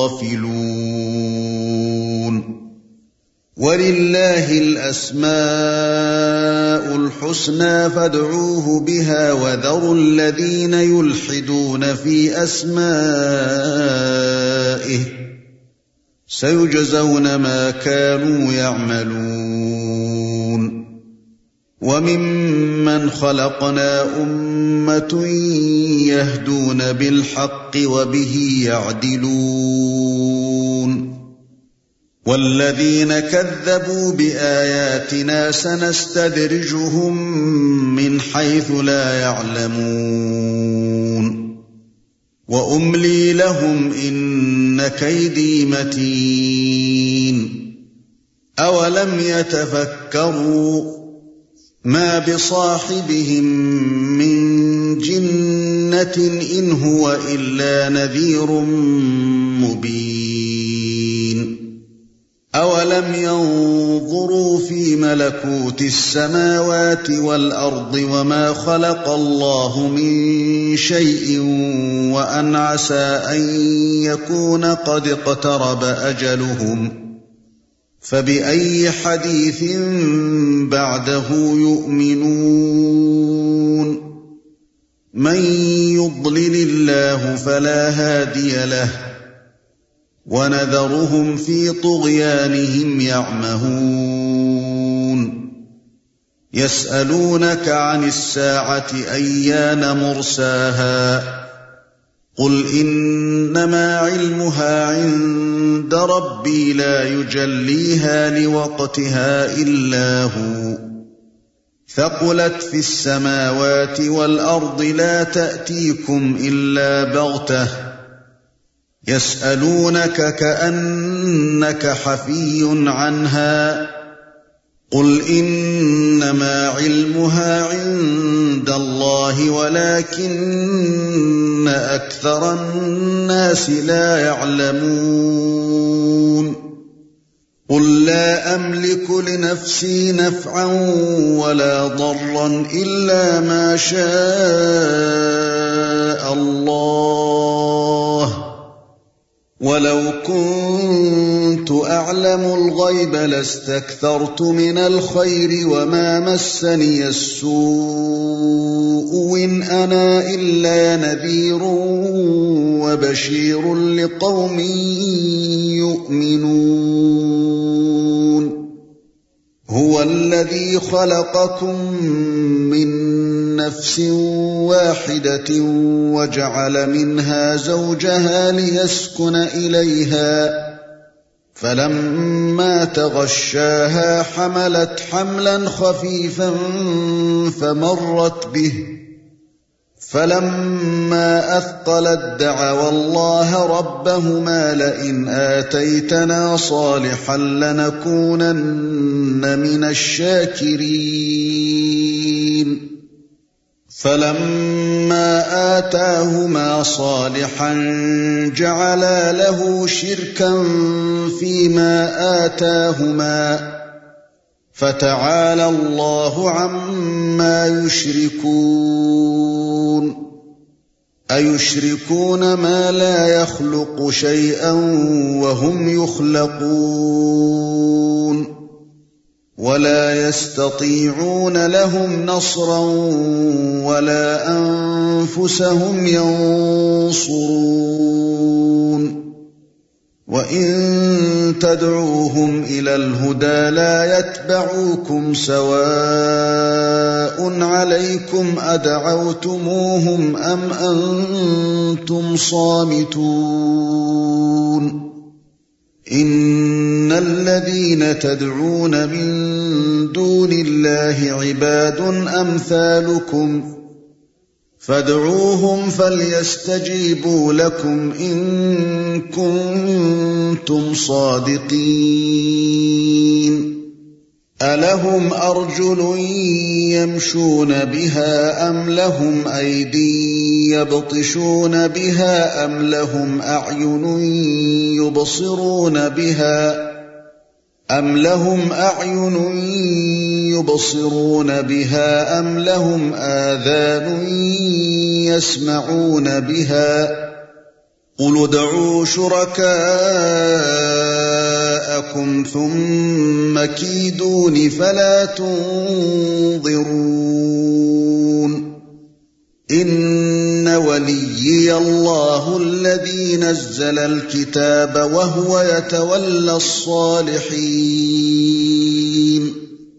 الغافلون وَلِلَّهِ الْأَسْمَاءُ الْحُسْنَى فَادْعُوهُ بِهَا وَذَرُوا الَّذِينَ يُلْحِدُونَ فِي أَسْمَائِهِ سَيُجْزَوْنَ مَا كَانُوا يَعْمَلُونَ وَمِمَّنْ خَلَقْنَا أُمَّةٌ يَهْدُونَ بِالْحَقِّ وَبِهِ يَعْدِلُونَ وَالَّذِينَ كَذَّبُوا بِآيَاتِنَا سَنَسْتَدْرِجُهُم مِّنْ حَيْثُ لَا يَعْلَمُونَ وَأُمْلِي لَهُمْ إِنَّ كَيْدِي مَتِينٌ أَوَلَمْ يَتَفَكَّرُوا مَا بِصَاحِبِهِم مِّن جِنَّةٍ إِنْ هُوَ إِلَّا نَذِيرٌ مُّبِينٌ أَوَلَمْ يَنظُرُوا فِي مَلَكُوتِ السَّمَاوَاتِ وَالْأَرْضِ وَمَا خَلَقَ اللَّهُ مِن شَيْءٍ وَأَنْ عَسَىٰ أَن يَكُونَ قَدِ اقْتَرَبَ أَجَلُهُمْ فَبِأَيِّ حَدِيثٍ بَعْدَهُ يُؤْمِنُونَ مَن يُضْلِلِ اللَّهُ فَلَا هَادِيَ لَهُ وَنَذَرُهُمْ فِي طُغْيَانِهِمْ يَعْمَهُونَ يَسْأَلُونَكَ عَنِ السَّاعَةِ أَيَّانَ مُرْسَاهَا قُلْ إِنَّمَا عِلْمُهَا عِندَ رَبِّي لَا يُجَلِّيهَا لِوَقْتِهَا إِلَّا هُوَ ثَقُلَتْ فِي السَّمَاوَاتِ وَالْأَرْضِ لَا تَأْتِيكُمْ إِلَّا بَغْتَةً يَسْأَلُونَكَ كَأَنَّكَ حَفِيٌّ عَنْهَا قُلْ إِنَّمَا عِلْمُهَا عِندَ اللَّهِ وَلَكِنَّ أَكْثَرَ النَّاسِ لَا يَعْلَمُونَ قُل لَّا أَمْلِكُ لِنَفْسِي نَفْعًا وَلَا ضَرًّا إِلَّا مَا شَاءَ اللَّهُ وَلَوْ كُنتُ أَعْلَمُ الْغَيْبَ لَاسْتَكْثَرْتُ مِنَ الْخَيْرِ وَمَا مَسَّنِيَ السُّوءُ إِنْ أَنَا إِلَّا نَذِيرٌ وَبَشِيرٌ لِقَوْمٍ يُؤْمِنُونَ هُوَ الَّذِي خَلَقَكُم مِّن نَّفْسٍ وَاحِدَةٍ وَجَعَلَ مِنْهَا زَوْجَهَا لِيَسْكُنَ إِلَيْهَا فَلَمَّا تَغَشَّاهَا حَمَلَتْ حَمْلًا خَفِيفًا فَمَرَّتْ بِهِ فَلَمَّا أَثْقَلَت دَّعَوَا اللَّهَ رَبَّهُمَا لَئِنْ آتَيْتَنَا صَالِحًا لَّنَكُونَنَّ مِنَ الشَّاكِرِينَ فَلَمَّا آتَاهُمَا صَالِحًا جَعَلَا لَهُ شِرْكًا فِيمَا آتَاهُمَا فَتَعَالَى اللَّهُ عَمَّا يُشْرِكُونَ أَيُشْرِكُونَ مَا لَا يَخْلُقُ شَيْئًا وَهُمْ يُخْلَقُونَ وَلَا يَسْتَطِيعُونَ لَهُمْ نَصْرًا وَلَا أَنفُسَهُمْ يَنصُرُونَ وَإِن تَدْعُوهُمْ إِلَى الْهُدَى لَا يَتَّبِعُوكُمْ سَوَاءٌ عَلَيْكُمْ أَدَعَوْتُمُوهُمْ أَمْ أَنْتُمْ صَامِتُونَ إِنَّ الَّذِينَ تَدْعُونَ مِن دُونِ اللَّهِ عِبَادٌ أَمْثَالُكُمْ فادعوهم فليستجيبوا لكم إن كنتم صادقين ألهم أرجل يمشون بها أم لهم أيدي يبطشون بها أم لهم أعين يبصرون بها أم لهم أعين يبصرون بها أم لهم آذان يسمعون بها قل ادعوا شركاءكم ثم كيدون فلا تنظرون إن وليي الله الذي نزل الكتاب وهو يتولى الصالحين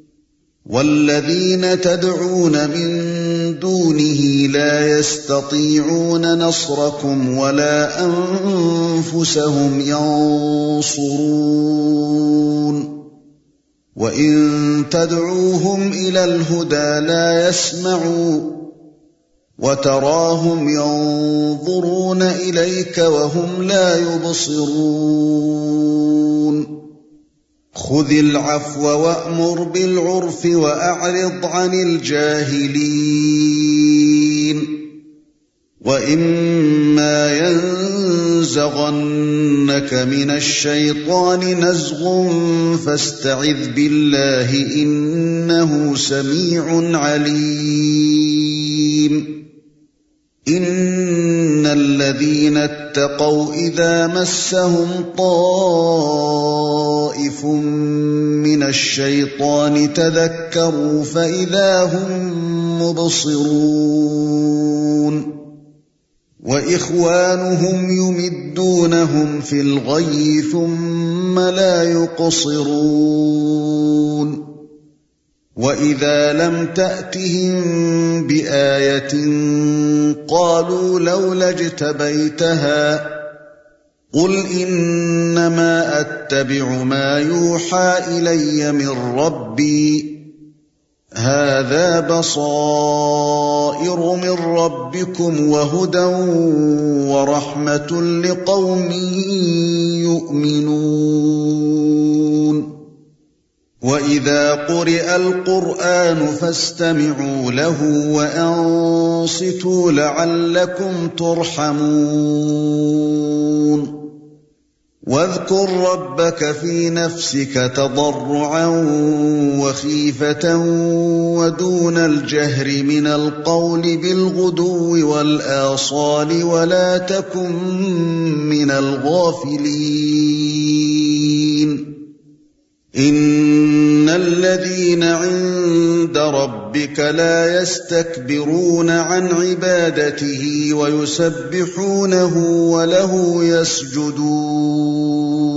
والذين تدعون من دونه لا يستطيعون نصركم ولا أنفسهم ينصرون وإن تدعوهم إلى الهدى لا يسمعوا وتراهم ينظرون إليك وهم لا يبصرون خذ العفو وأمر بالعرف وأعرض عن الجاهلين وإما ينزغنك من الشيطان نزغ فاستعذ بالله إنه سميع عليم إن الذين اتقوا إذا مسهم طائف من الشيطان تذكروا فإذا هم مبصرون وإخوانهم يمدونهم في الغي ثم لا يقصرون وإذا لم تأتهم بآية قالوا لولا اجتبيتها قل إنما أتبع ما يوحى إلي من ربي هذا بصائر من ربكم وهدى ورحمة لقوم يؤمنون وإذا قرئ القرآن فاستمعوا له وأنصتوا لعلكم ترحمون واذكر ربك في نفسك تضرعا وخيفة ودون الجهر من القول بالغدو والآصال ولا تكن من الغافلين إن الذين عند ربك لا يستكبرون عن عبادته ويسبحونه وله يسجدون